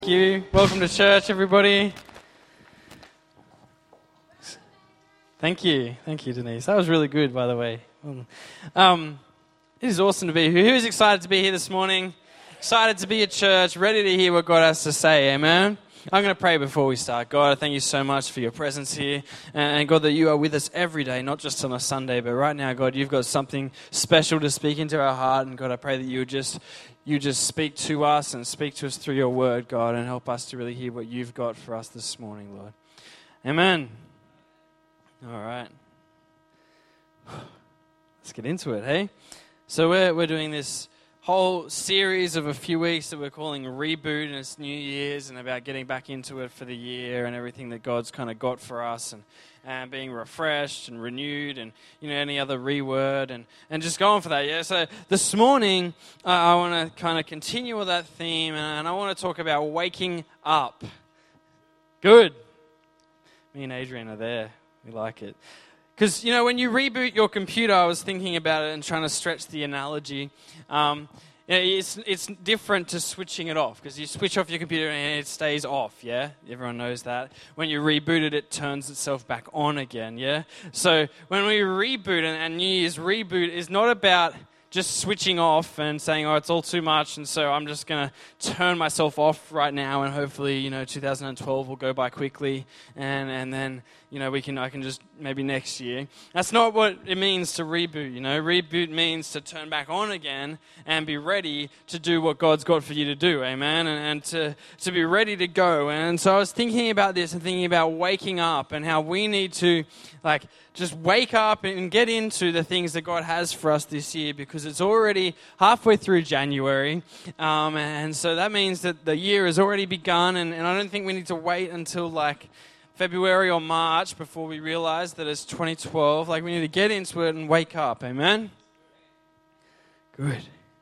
Thank you. Welcome to church, everybody. Thank you, Denise. That was really good, by the way. It is awesome to be here. Who's excited to be here this morning? Excited to be at church, ready to hear what God has to say, amen? I'm going to pray before we start. God, I thank you so much for your presence here. And God, that you are with us every day, not just on a Sunday, but right now, God, you've got something special to speak into our heart. And God, I pray that you just speak to us and speak to us through your word, God, and help us to really hear what you've got for us this morning, Lord. Amen. All right. Let's get into it, hey? So we're doing this whole series of a few weeks that we're calling Reboot, and it's New Year's and about getting back into it for the year and everything that God's kind of got for us and being refreshed and renewed and, any other reword and just going for that, yeah? So this morning, I want to kind of continue with that theme and I want to talk about waking up. Good. Me and Adrian are there. We like it. Because, when you reboot your computer, I was thinking about it and trying to stretch the analogy. It's different to switching it off, because you switch off your computer and it stays off, yeah? Everyone knows that. When you reboot it, it turns itself back on again, yeah? So when we reboot, and New Year's reboot is not about just switching off and saying, it's all too much, and so I'm just going to turn myself off right now, and hopefully, 2012 will go by quickly, and then, I can just, maybe next year. That's not what it means to reboot, Reboot means to turn back on again and be ready to do what God's got for you to do, amen? And to be ready to go. And so I was thinking about this and thinking about waking up and how we need to, just wake up and get into the things that God has for us this year, because it's already halfway through January, and so that means that the year has already begun, and I don't think we need to wait until February or March before we realize that it's 2012. We need to get into it and wake up, amen? Good.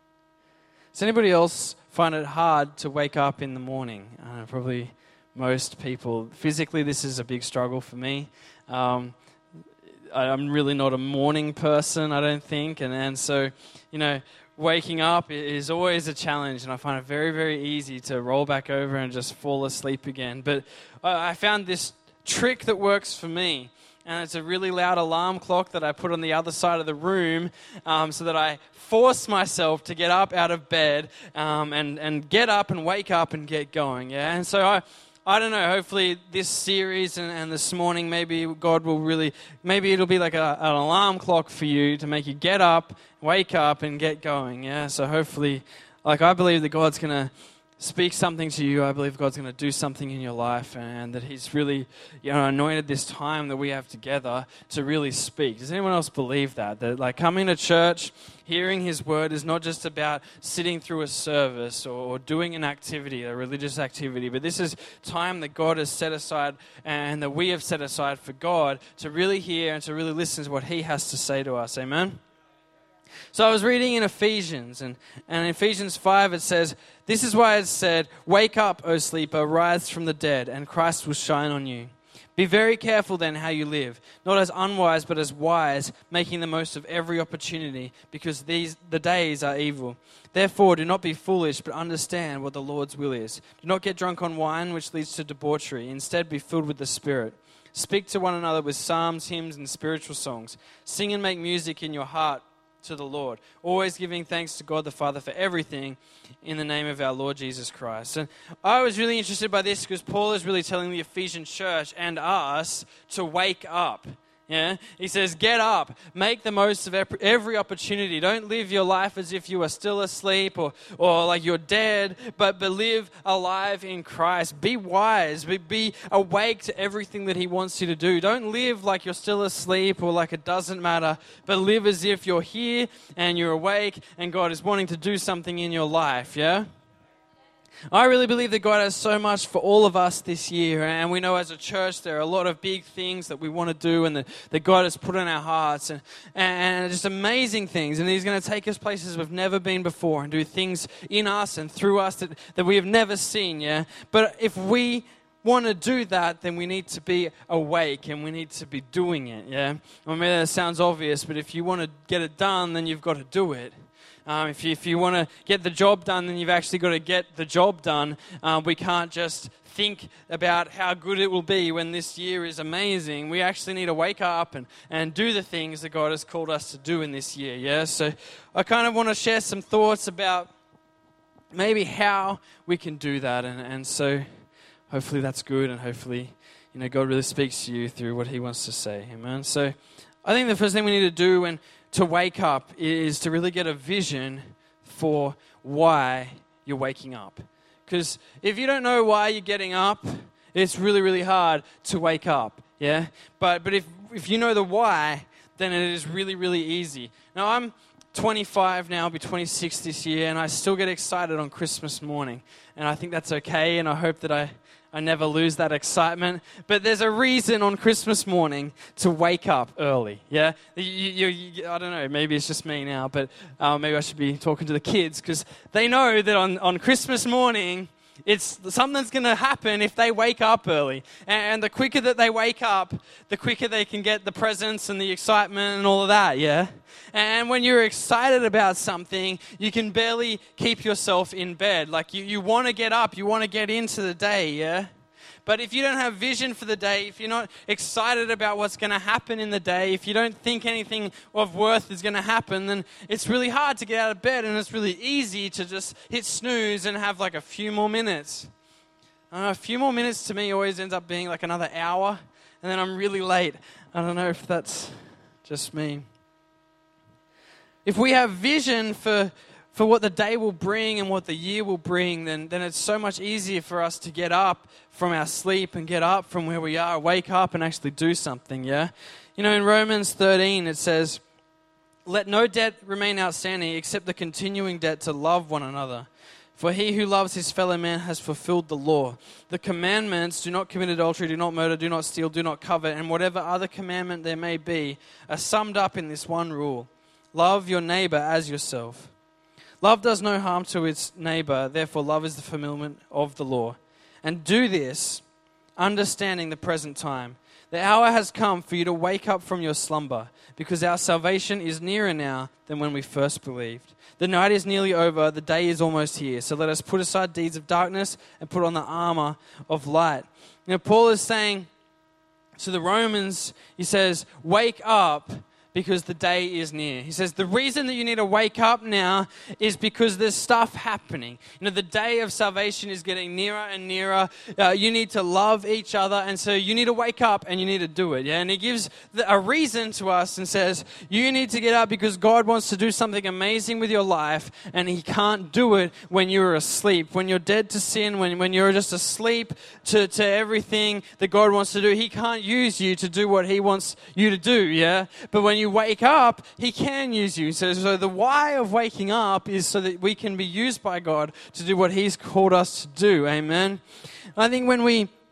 Does anybody else find it hard to wake up in the morning? Probably most people. Physically, this is a big struggle for me. I'm really not a morning person, I don't think, and so, waking up is always a challenge, and I find it very, very easy to roll back over and just fall asleep again. But I found this trick that works for me, and it's a really loud alarm clock that I put on the other side of the room, so that I force myself to get up out of bed and get up and wake up and get going, yeah? And so I don't know, hopefully this series and this morning, maybe God will maybe it'll be like an alarm clock for you to make you get up, wake up, and get going, yeah? So hopefully, I believe that God's going to speak something to you. I believe God's going to do something in your life, and that He's really, anointed this time that we have together to really speak. Does anyone else believe that? That coming to church, hearing His word is not just about sitting through a service or doing an activity, a religious activity, but this is time that God has set aside and that we have set aside for God to really hear and to really listen to what He has to say to us. Amen? So I was reading in Ephesians, and in Ephesians 5 it says, "This is why it said, 'Wake up, O sleeper, rise from the dead, and Christ will shine on you.' Be very careful then how you live, not as unwise but as wise, making the most of every opportunity, because the days are evil. Therefore do not be foolish, but understand what the Lord's will is. Do not get drunk on wine, which leads to debauchery. Instead be filled with the Spirit. Speak to one another with psalms, hymns, and spiritual songs. Sing and make music in your heart to the Lord, always giving thanks to God the Father for everything in the name of our Lord Jesus Christ." And I was really interested by this because Paul is really telling the Ephesian church and us to wake up. Yeah, he says, get up, make the most of every opportunity. Don't live your life as if you are still asleep or like you're dead, but live alive in Christ. Be wise, be awake to everything that He wants you to do. Don't live like you're still asleep or like it doesn't matter, but live as if you're here and you're awake and God is wanting to do something in your life, yeah? I really believe that God has so much for all of us this year, and we know as a church there are a lot of big things that we want to do and that God has put in our hearts and just amazing things, and He's going to take us places we've never been before and do things in us and through us that we have never seen, yeah? But if we want to do that, then we need to be awake and we need to be doing it, yeah? I mean, that sounds obvious, but if you want to get it done, then you've got to do it. If you want to get the job done, then you've actually got to get the job done. We can't just think about how good it will be when this year is amazing. We actually need to wake up and do the things that God has called us to do in this year, yeah? So I kind of want to share some thoughts about maybe how we can do that. And so hopefully that's good, and hopefully, God really speaks to you through what he wants to say, amen? So I think the first thing we need to do and to wake up is to really get a vision for why you're waking up. Because if you don't know why you're getting up, it's really, really hard to wake up, yeah? But if you know the why, then it is really, really easy. Now, I'm 25 now, I'll be 26 this year, and I still get excited on Christmas morning. And I think that's okay, and I hope that I never lose that excitement. But there's a reason on Christmas morning to wake up early, yeah? I don't know, maybe it's just me now, but maybe I should be talking to the kids, because they know that on Christmas morning, something's going to happen if they wake up early. And the quicker that they wake up, the quicker they can get the presents and the excitement and all of that, yeah? And when you're excited about something, you can barely keep yourself in bed. Like, you want to get up, you want to get into the day, yeah? But if you don't have vision for the day, if you're not excited about what's going to happen in the day, if you don't think anything of worth is going to happen, then it's really hard to get out of bed, and it's really easy to just hit snooze and have like a few more minutes. A few more minutes to me always ends up being like another hour, and then I'm really late. I don't know if that's just me. If we have vision for what the day will bring and what the year will bring, then it's so much easier for us to get up from our sleep and get up from where we are, wake up and actually do something, yeah? In Romans 13 it says, "Let no debt remain outstanding except the continuing debt to love one another. For he who loves his fellow man has fulfilled the law. The commandments, do not commit adultery, do not murder, do not steal, do not covet, and whatever other commandment there may be, are summed up in this one rule: love your neighbor as yourself. Love does no harm to its neighbor, therefore love is the fulfillment of the law. And do this, understanding the present time. The hour has come for you to wake up from your slumber, because our salvation is nearer now than when we first believed. The night is nearly over, the day is almost here. So let us put aside deeds of darkness and put on the armor of light." Paul is saying to the Romans, he says, wake up, because the day is near. He says the reason that you need to wake up now is because there's stuff happening. The day of salvation is getting nearer and nearer. You need to love each other, and so you need to wake up and you need to do it. Yeah, and he gives a reason to us and says you need to get up because God wants to do something amazing with your life, and he can't do it when you're asleep, when you're dead to sin, when you're just asleep to everything that God wants to do. He can't use you to do what he wants you to do, yeah? But when you wake up, he can use you. So the why of waking up is so that we can be used by God to do what he's called us to do. Amen. I think when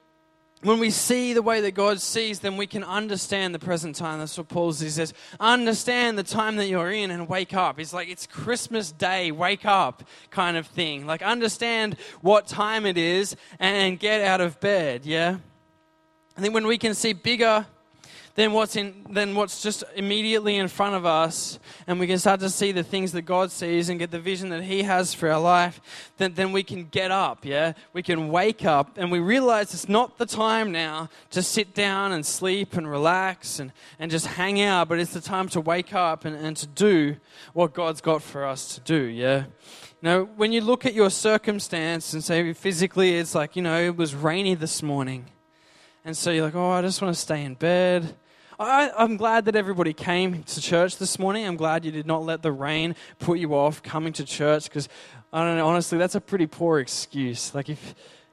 we see the way that God sees, then we can understand the present time. That's what Paul says. He says, understand the time that you're in and wake up. It's like it's Christmas Day, wake up kind of thing. Like understand what time it is and get out of bed, yeah? I think when we can see bigger than what's just immediately in front of us, and we can start to see the things that God sees and get the vision that he has for our life, then we can get up, yeah? We can wake up, and we realize it's not the time now to sit down and sleep and relax and just hang out, but it's the time to wake up and to do what God's got for us to do, yeah? When you look at your circumstance and say physically it's like, it was rainy this morning, and so you're like, oh, I just want to stay in bed. I'm glad that everybody came to church this morning. I'm glad you did not let the rain put you off coming to church, because, I don't know, honestly, that's a pretty poor excuse. Like, if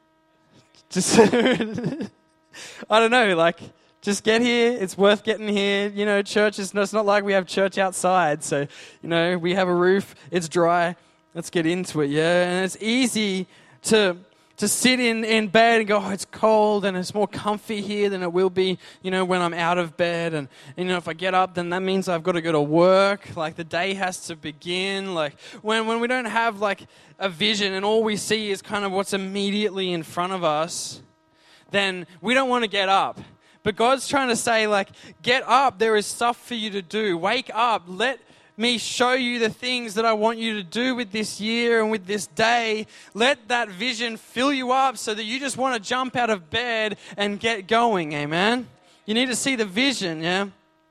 just, I don't know, like, just get here. It's worth getting here. Church is, it's not like we have church outside. So, we have a roof. It's dry. Let's get into it, yeah? And it's easy to sit in bed and go, oh, it's cold and it's more comfy here than it will be, when I'm out of bed. And, if I get up, then that means I've got to go to work. Like, the day has to begin. Like, when we don't have, like, a vision and all we see is kind of what's immediately in front of us, then we don't want to get up. But God's trying to say, like, get up. There is stuff for you to do. Wake up. Let me show you the things that I want you to do with this year and with this day, let that vision fill you up so that you just want to jump out of bed and get going, amen? You need to see the vision, yeah?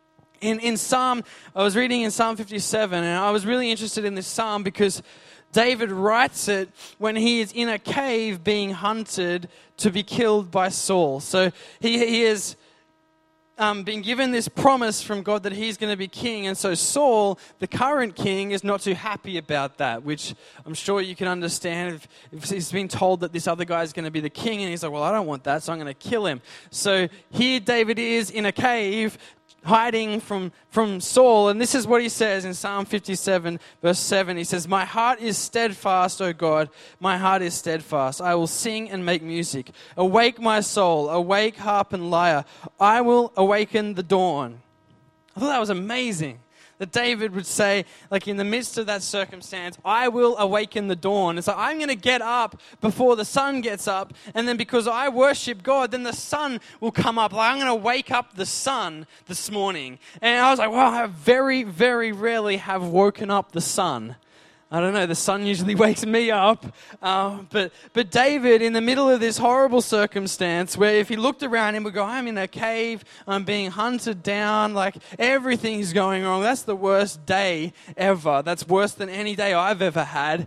I was reading in Psalm 57, and I was really interested in this psalm because David writes it when he is in a cave being hunted to be killed by Saul. So he has been given this promise from God that he's going to be king. And so Saul, the current king, is not too happy about that, which I'm sure you can understand if he's been told that this other guy is going to be the king. And he's like, well, I don't want that, so I'm going to kill him. So here David is in a cave hiding from Saul. And this is what he says in Psalm 57, verse 7. He says, my heart is steadfast, O God. My heart is steadfast. I will sing and make music. Awake my soul. Awake, harp and lyre. I will awaken the dawn. I thought that was amazing. That David would say, like in the midst of that circumstance, I will awaken the dawn. It's like, I'm going to get up before the sun gets up. And then because I worship God, then the sun will come up. Like, I'm going to wake up the sun this morning. And I was like, wow, I very, very rarely have woken up the sun. I don't know, the sun usually wakes me up. But David, in the middle of this horrible circumstance, where if he looked around him, would go, I'm in a cave, I'm being hunted down, like everything's going wrong. That's the worst day ever. That's worse than any day I've ever had.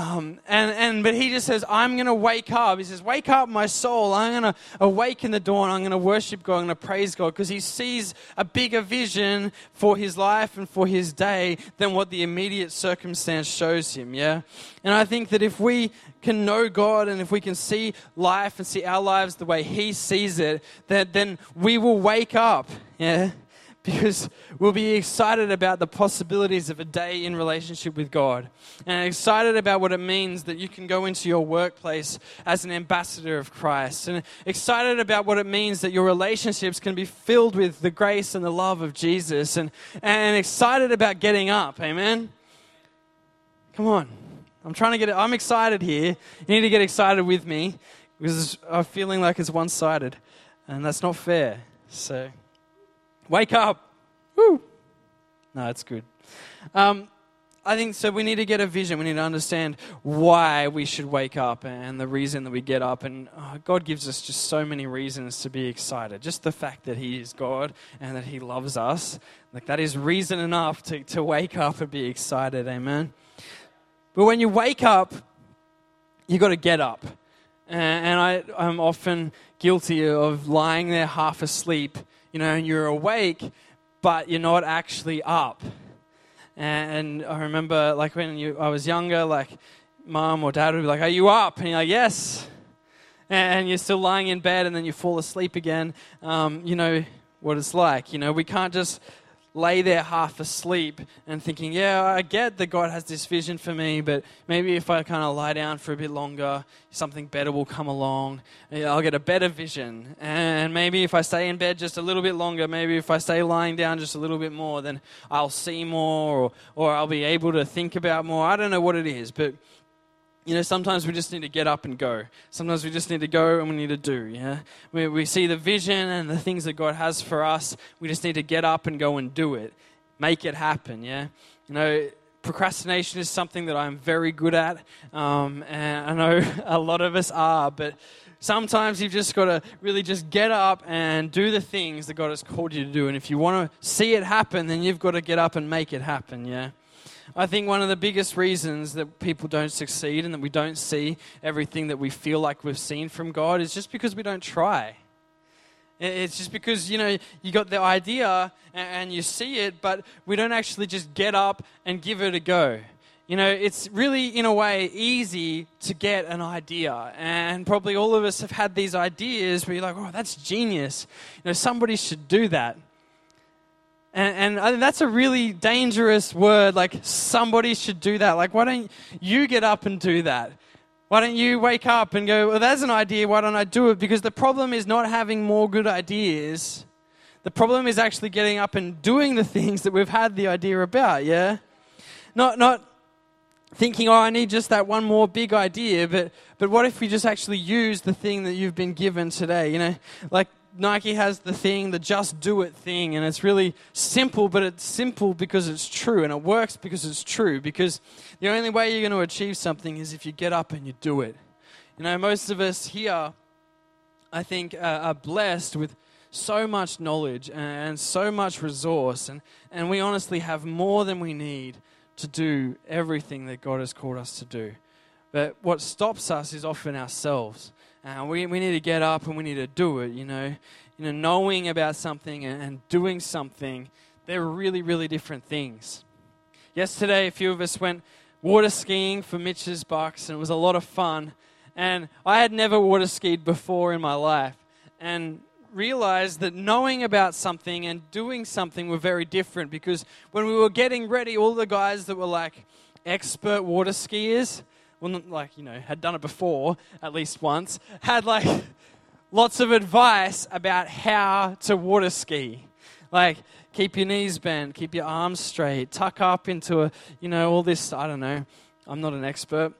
But he just says, I'm going to wake up. He says, wake up my soul. I'm going to awaken the dawn. I'm going to worship God. I'm going to praise God, because he sees a bigger vision for his life and for his day than what the immediate circumstance shows him, yeah? And I think that if we can know God and if we can see life and see our lives the way he sees it, then we will wake up, yeah? Because we'll be excited about the possibilities of a day in relationship with God. And excited about what it means that you can go into your workplace as an ambassador of Christ. And excited about what it means that your relationships can be filled with the grace and the love of Jesus. And excited about getting up. Amen? Come on. I'm excited here. You need to get excited with me, because I'm feeling like it's one-sided. And that's not fair. So wake up. Woo. No, it's good. I think so. We need to get a vision. We need to understand why we should wake up and the reason that we get up. And God gives us just so many reasons to be excited. Just the fact that he is God and that he loves us. Like, that is reason enough to wake up and be excited. Amen. But when you wake up, you got to get up. And I'm often guilty of lying there half asleep. You know, and you're awake, but you're not actually up. And I remember, like, when I was younger, like, mom or dad would be like, are you up? And you're like, yes. And you're still lying in bed, and then you fall asleep again. You know what it's like. You know, we can't just lay there half asleep and thinking, yeah, I get that God has this vision for me, but maybe if I kind of lie down for a bit longer, something better will come along. I'll get a better vision. And maybe if I stay in bed just a little bit longer, maybe if I stay lying down just a little bit more, then I'll see more, or I'll be able to think about more. I don't know what it is, but you know, sometimes we just need to get up and go. Sometimes we just need to go and we need to do, yeah? We see the vision and the things that God has for us. We just need to get up and go and do it. Make it happen, yeah? You know, procrastination is something that I'm very good at. And I know a lot of us are, but sometimes you've just got to really just get up and do the things that God has called you to do. And if you want to see it happen, then you've got to get up and make it happen, yeah? I think one of the biggest reasons that people don't succeed and that we don't see everything that we feel like we've seen from God is just because we don't try. It's just because, you know, you got the idea and you see it, but we don't actually just get up and give it a go. You know, it's really, in a way, easy to get an idea. And probably all of us have had these ideas where you're like, oh, that's genius. You know, somebody should do that. And that's a really dangerous word, like somebody should do that. Like, why don't you get up and do that? Why don't you wake up and go, well, that's an idea, why don't I do it? Because the problem is not having more good ideas. The problem is actually getting up and doing the things that we've had the idea about, yeah? Not thinking, oh, I need just that one more big idea, but what if we just actually use the thing that you've been given today? You know, like Nike has the thing, the just do it thing, and it's really simple, but it's simple because it's true, and it works because it's true, because the only way you're going to achieve something is if you get up and you do it. You know, most of us here, I think, are blessed with so much knowledge and so much resource, and we honestly have more than we need to do everything that God has called us to do. But what stops us is often ourselves. We need to get up and we need to do it, you know. Knowing about something and doing something, they're really, really different things. Yesterday, a few of us went water skiing for Mitch's Bucks, and it was a lot of fun. And I had never water skied before in my life, and realized that knowing about something and doing something were very different, because when we were getting ready, all the guys that were like expert water skiers, well, not like, you know, had done it before at least once, had like lots of advice about how to water ski. Like, keep your knees bent, keep your arms straight, tuck up into all this, I don't know, I'm not an expert.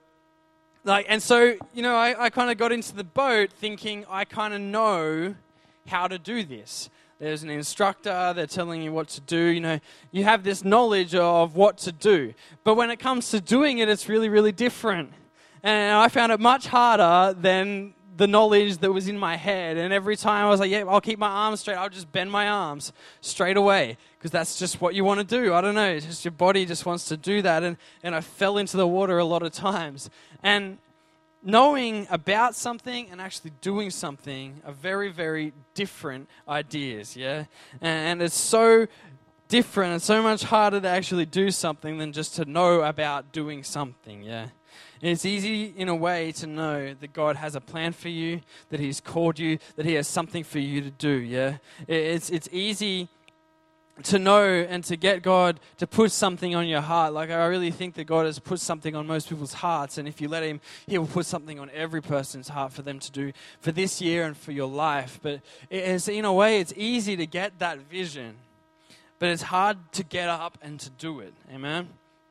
And so, I kind of got into the boat thinking I kind of know how to do this. There's an instructor, they're telling you what to do, you have this knowledge of what to do. But when it comes to doing it, it's really, really different. And I found it much harder than the knowledge that was in my head. And every time I was like, yeah, I'll keep my arms straight. I'll just bend my arms straight away, because that's just what you want to do. I don't know. It's just your body just wants to do that. And I fell into the water a lot of times. And knowing about something and actually doing something are very, very different ideas, yeah? And it's so different and so much harder to actually do something than just to know about doing something, yeah? And it's easy in a way to know that God has a plan for you, that He's called you, that He has something for you to do, yeah? It's easy to know and to get God to put something on your heart. Like, I really think that God has put something on most people's hearts, and if you let Him, He will put something on every person's heart for them to do for this year and for your life. But in a way, it's easy to get that vision, but it's hard to get up and to do it. Amen?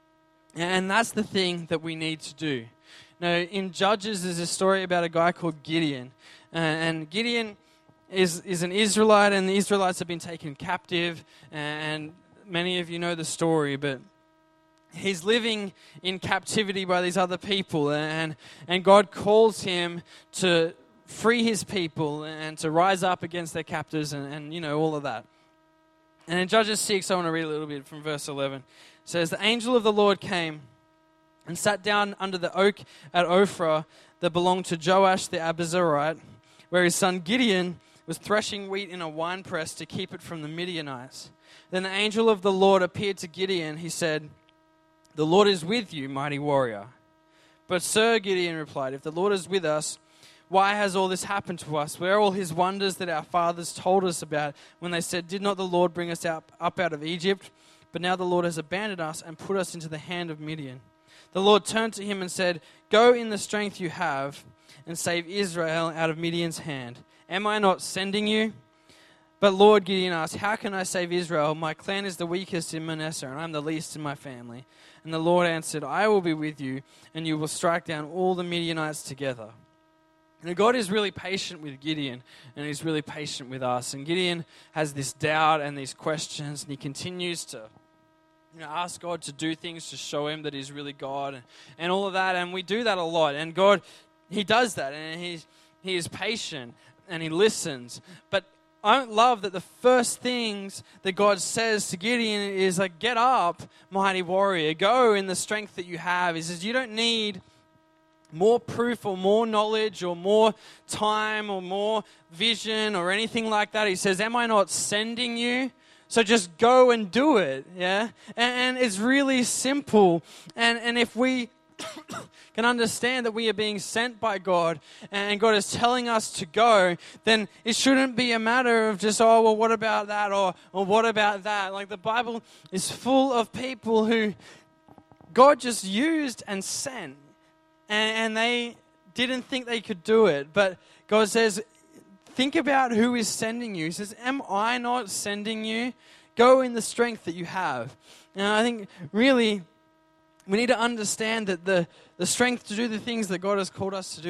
And that's the thing that we need to do. Now, in Judges, there's a story about a guy called Gideon, and Gideon is an Israelite, and the Israelites have been taken captive, and many of you know the story, but he's living in captivity by these other people, and God calls him to free his people and to rise up against their captors and all of that. And in Judges 6, I want to read a little bit from verse 11. It says, "The angel of the Lord came and sat down under the oak at Ophrah that belonged to Joash the Abiezrite, where his son Gideon was threshing wheat in a winepress to keep it from the Midianites. Then the angel of the Lord appeared to Gideon. He said, 'The Lord is with you, mighty warrior.' 'But sir,' Gideon replied, 'if the Lord is with us, why has all this happened to us? Where are all His wonders that our fathers told us about when they said, did not the Lord bring us up out of Egypt? But now the Lord has abandoned us and put us into the hand of Midian.' The Lord turned to him and said, 'Go in the strength you have and save Israel out of Midian's hand. Am I not sending you?' But Lord," Gideon asked, "how can I save Israel? My clan is the weakest in Manasseh, and I'm the least in my family." And the Lord answered, "I will be with you, and you will strike down all the Midianites together." And God is really patient with Gideon, and He's really patient with us. And Gideon has this doubt and these questions, and he continues to ask God to do things to show him that He's really God and all of that. And we do that a lot. And God, He does that, and He is patient, and He listens. But I love that the first things that God says to Gideon is like, "Get up, mighty warrior. Go in the strength that you have." He says, you don't need more proof or more knowledge or more time or more vision or anything like that. He says, "Am I not sending you? So just go and do it." Yeah? And it's really simple. And if we can understand that we are being sent by God and God is telling us to go, then it shouldn't be a matter of just, oh, well, what about that? Or what about that? Like, the Bible is full of people who God just used and sent, and they didn't think they could do it. But God says, think about who is sending you. He says, "Am I not sending you? Go in the strength that you have." Now, I think really we need to understand that the strength to do the things that God has called us to do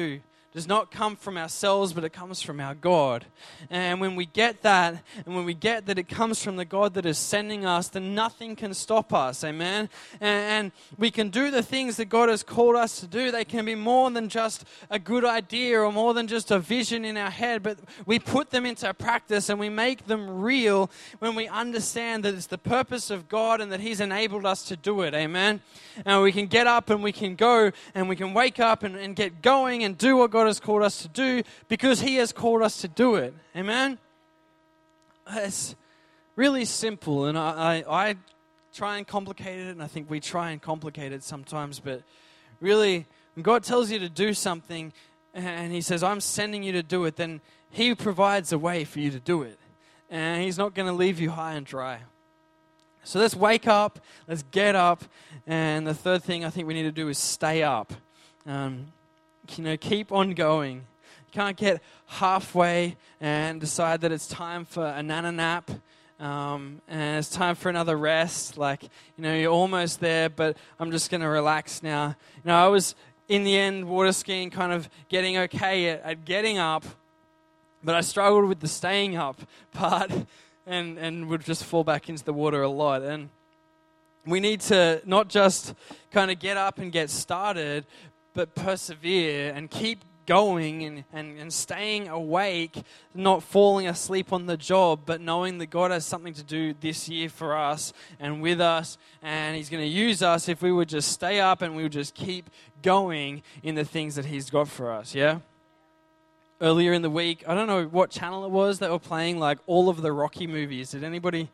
does not come from ourselves, but it comes from our God. And when we get that, and when we get that it comes from the God that is sending us, then nothing can stop us, amen? And we can do the things that God has called us to do. They can be more than just a good idea or more than just a vision in our head, but we put them into practice and we make them real when we understand that it's the purpose of God and that He's enabled us to do it, amen? And we can get up and we can go and we can wake up and get going and do what God has called us to do because He has called us to do it. Amen? It's really simple, and I try and complicate it, and I think we try and complicate it sometimes, but really, when God tells you to do something and He says, I'm sending you to do it, then He provides a way for you to do it. And He's not going to leave you high and dry. So let's wake up, let's get up, and the third thing I think we need to do is stay up. Keep on going. You can't get halfway and decide that it's time for a nana nap and it's time for another rest. You're almost there, but I'm just going to relax now. I was, in the end, water skiing, kind of getting okay at getting up, but I struggled with the staying up part and would just fall back into the water a lot. And we need to not just kind of get up and get started, but persevere and keep going and staying awake, not falling asleep on the job, but knowing that God has something to do this year for us and with us, and He's going to use us if we would just stay up and we would just keep going in the things that He's got for us, yeah? Earlier in the week, I don't know what channel it was, they were playing all of the Rocky movies. Did anybody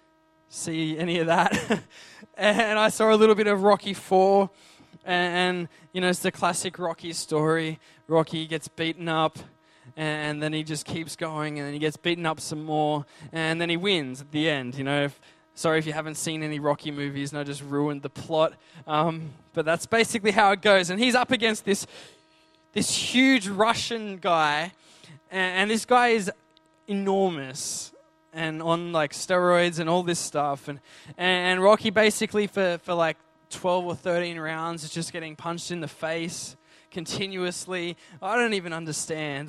see any of that? And I saw a little bit of Rocky 4. And it's the classic Rocky story. Rocky gets beaten up, and then he just keeps going, and then he gets beaten up some more, and then he wins at the end. Sorry if you haven't seen any Rocky movies, and I just ruined the plot. But that's basically how it goes. And he's up against this huge Russian guy, and this guy is enormous and on steroids and all this stuff. And Rocky basically for 12 or 13 rounds is just getting punched in the face continuously. I don't even understand.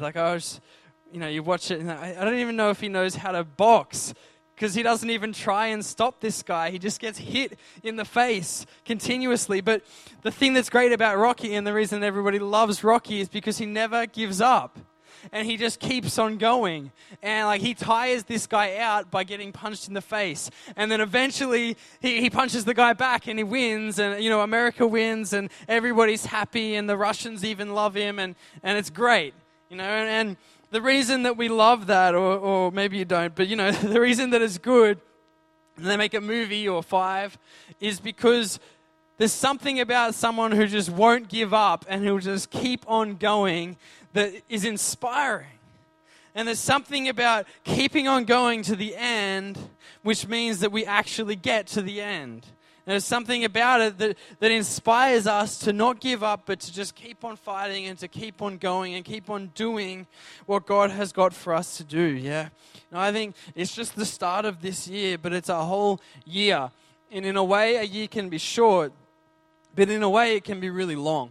You watch it and I don't even know if he knows how to box because he doesn't even try and stop this guy. He just gets hit in the face continuously. But the thing that's great about Rocky and the reason everybody loves Rocky is because he never gives up. And he just keeps on going. And he tires this guy out by getting punched in the face. And then eventually he punches the guy back and he wins. And, America wins and everybody's happy and the Russians even love him. And it's great, And the reason that we love that, or maybe you don't, but, the reason that it's good, and they make a movie or 5, is because there's something about someone who just won't give up and who'll just keep on going that is inspiring. And there's something about keeping on going to the end, which means that we actually get to the end. And there's something about it that inspires us to not give up, but to just keep on fighting and to keep on going and keep on doing what God has got for us to do, yeah? I think it's just the start of this year, but it's a whole year. And in a way, a year can be short, but in a way, it can be really long.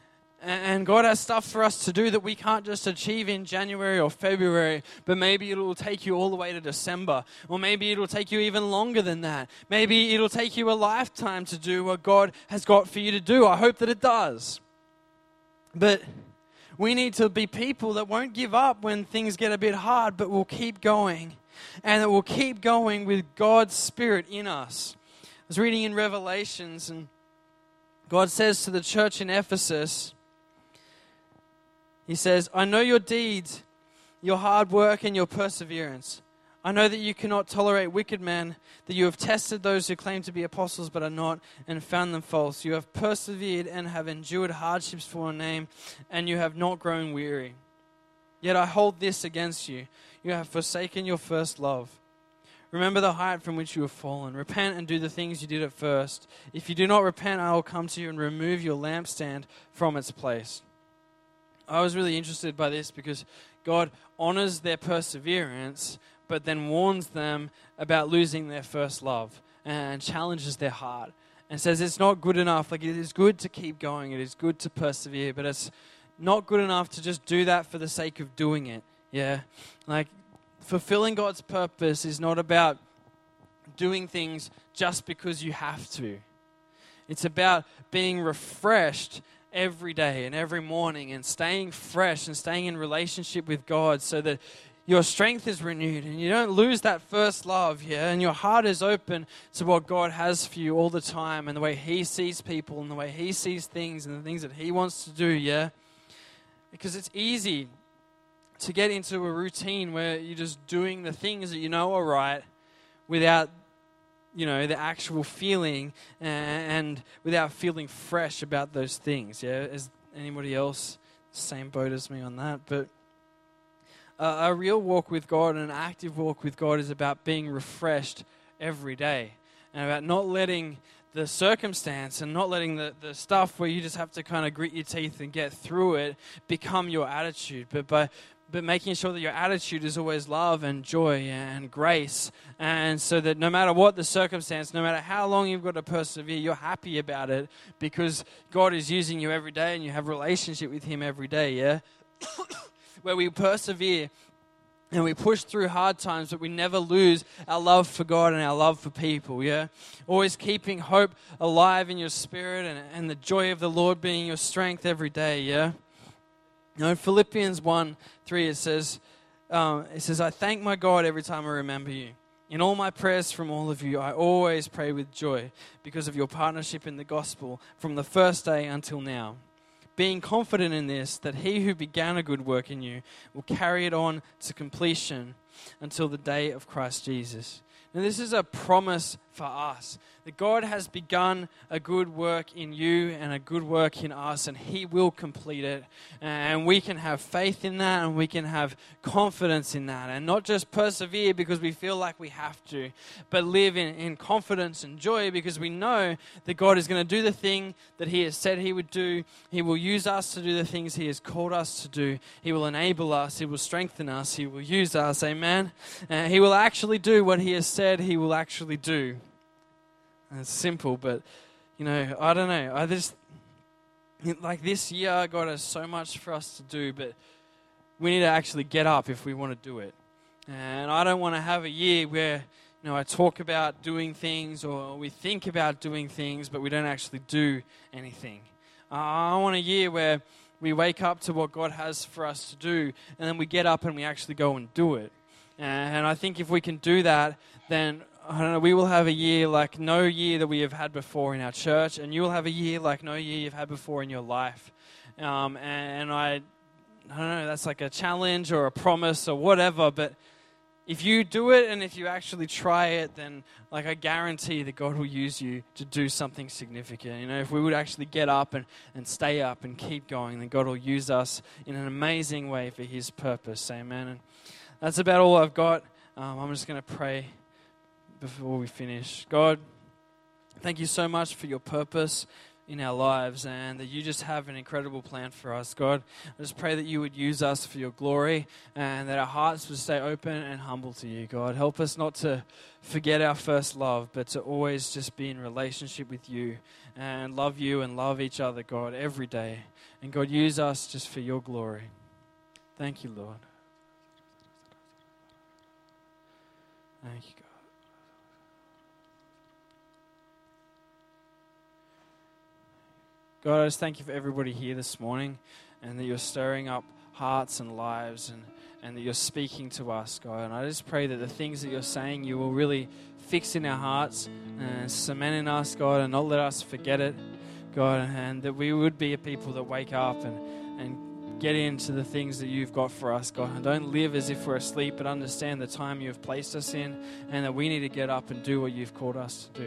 And God has stuff for us to do that we can't just achieve in January or February, but maybe it will take you all the way to December, or maybe it will take you even longer than that. Maybe it'll take you a lifetime to do what God has got for you to do. I hope that it does. But we need to be people that won't give up when things get a bit hard, but will keep going, and that will keep going with God's Spirit in us. I was reading in Revelations, and God says to the church in Ephesus, He says, I know your deeds, your hard work and your perseverance. I know that you cannot tolerate wicked men, that you have tested those who claim to be apostles but are not, and found them false. You have persevered and have endured hardships for a name, and you have not grown weary. Yet I hold this against you. You have forsaken your first love. Remember the height from which you have fallen. Repent and do the things you did at first. If you do not repent, I will come to you and remove your lampstand from its place. I was really interested by this because God honors their perseverance, but then warns them about losing their first love and challenges their heart and says it's not good enough. It is good to keep going. It is good to persevere, but not good enough to just do that for the sake of doing it. Yeah. Like, fulfilling God's purpose is not about doing things just because you have to. It's about being refreshed every day and every morning and staying fresh and staying in relationship with God so that your strength is renewed and you don't lose that first love, yeah? And your heart is open to what God has for you all the time and the way He sees people and the way He sees things and the things that He wants to do, yeah? Because it's easy to get into a routine where you're just doing the things that you know are right without, the actual feeling and without feeling fresh about those things, yeah? Is anybody else same boat as me on that? But a real walk with God and an active walk with God is about being refreshed every day and about not letting the circumstance and not letting the stuff where you just have to kind of grit your teeth and get through it become your attitude, but making sure that your attitude is always love and joy and grace, and so that no matter what the circumstance, no matter how long you've got to persevere, you're happy about it because God is using you every day and you have a relationship with Him every day, yeah? Where we persevere and we push through hard times, but we never lose our love for God and our love for people, yeah? Always keeping hope alive in your spirit and the joy of the Lord being your strength every day, yeah? In Philippians 1:3 it says, I thank my God every time I remember you. In all my prayers from all of you, I always pray with joy because of your partnership in the gospel from the first day until now. Being confident in this, that He who began a good work in you will carry it on to completion until the day of Christ Jesus. Now this is a promise for us, that God has begun a good work in you and a good work in us, and He will complete it. And we can have faith in that, and we can have confidence in that, and not just persevere because we feel like we have to, but live in confidence and joy because we know that God is going to do the thing that He has said He would do. He will use us to do the things He has called us to do. He will enable us. He will strengthen us. He will use us. Amen. He will actually do what He has said He will actually do. And it's simple, but, I don't know. I just, like this year, God has so much for us to do, but we need to actually get up if we want to do it. And I don't want to have a year where, I talk about doing things or we think about doing things, but we don't actually do anything. I want a year where we wake up to what God has for us to do, and then we get up and we actually go and do it. And I think if we can do that, then I don't know, we will have a year like no year that we have had before in our church, and you will have a year like no year you've had before in your life. And I don't know, that's like a challenge or a promise or whatever, but if you do it and if you actually try it, then like I guarantee that God will use you to do something significant. If we would actually get up and stay up and keep going, then God will use us in an amazing way for His purpose. Amen. And that's about all I've got. I'm just going to pray before we finish. God, thank you so much for your purpose in our lives and that you just have an incredible plan for us. God, I just pray that you would use us for your glory and that our hearts would stay open and humble to you. God, help us not to forget our first love, but to always just be in relationship with you and love you and love each other, God, every day. And God, use us just for your glory. Thank you, Lord. Thank you, God. God, I just thank you for everybody here this morning and that you're stirring up hearts and lives and that you're speaking to us, God. And I just pray that the things that you're saying you will really fix in our hearts and cement in us, God, and not let us forget it, God, and that we would be a people that wake up and get into the things that you've got for us, God. And don't live as if we're asleep, but understand the time you've placed us in and that we need to get up and do what you've called us to do.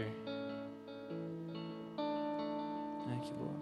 Thank you, Lord.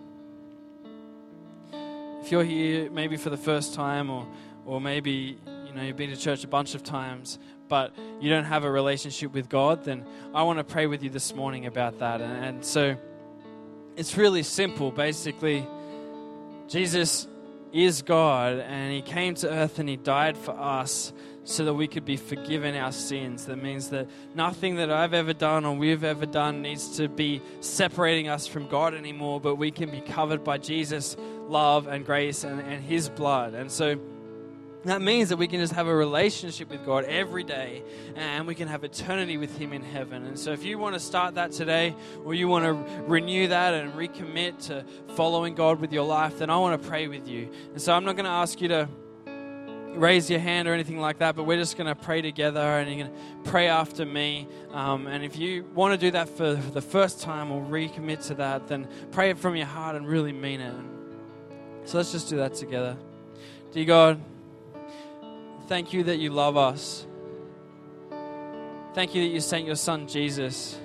If you're here maybe for the first time or maybe you've been to church a bunch of times but you don't have a relationship with God, then I want to pray with you this morning about that. And so it's really simple. Basically, Jesus is God and He came to earth and He died for us so that we could be forgiven our sins. That means that nothing that I've ever done or we've ever done needs to be separating us from God anymore, but we can be covered by Jesus' love and grace and his blood. And so that means that we can just have a relationship with God every day, and we can have eternity with him in heaven. And so if you want to start that today, or you want to renew that and recommit to following God with your life, then I want to pray with you. And so I'm not going to ask you to raise your hand or anything like that, but we're just going to pray together, and you're going to pray after me. And if you want to do that for the first time or recommit to that, then pray it from your heart and really mean it. So let's just do that together. Dear God, thank you that you love us. Thank you that you sent your son, Jesus.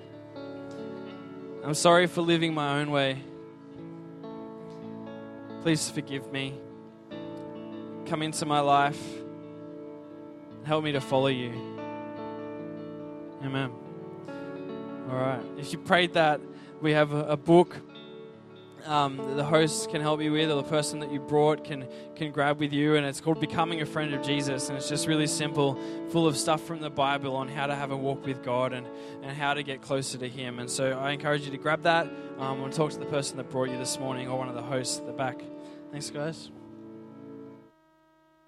I'm sorry for living my own way. Please forgive me. Come into my life and help me to follow you. Amen. All right. If you prayed that, we have a book that the host can help you with, or the person that you brought can grab with you, and it's called Becoming a Friend of Jesus, and it's just really simple, full of stuff from the Bible on how to have a walk with God and how to get closer to him. And so I encourage you to grab that and talk to the person that brought you this morning, or one of the hosts at the back. Thanks, guys.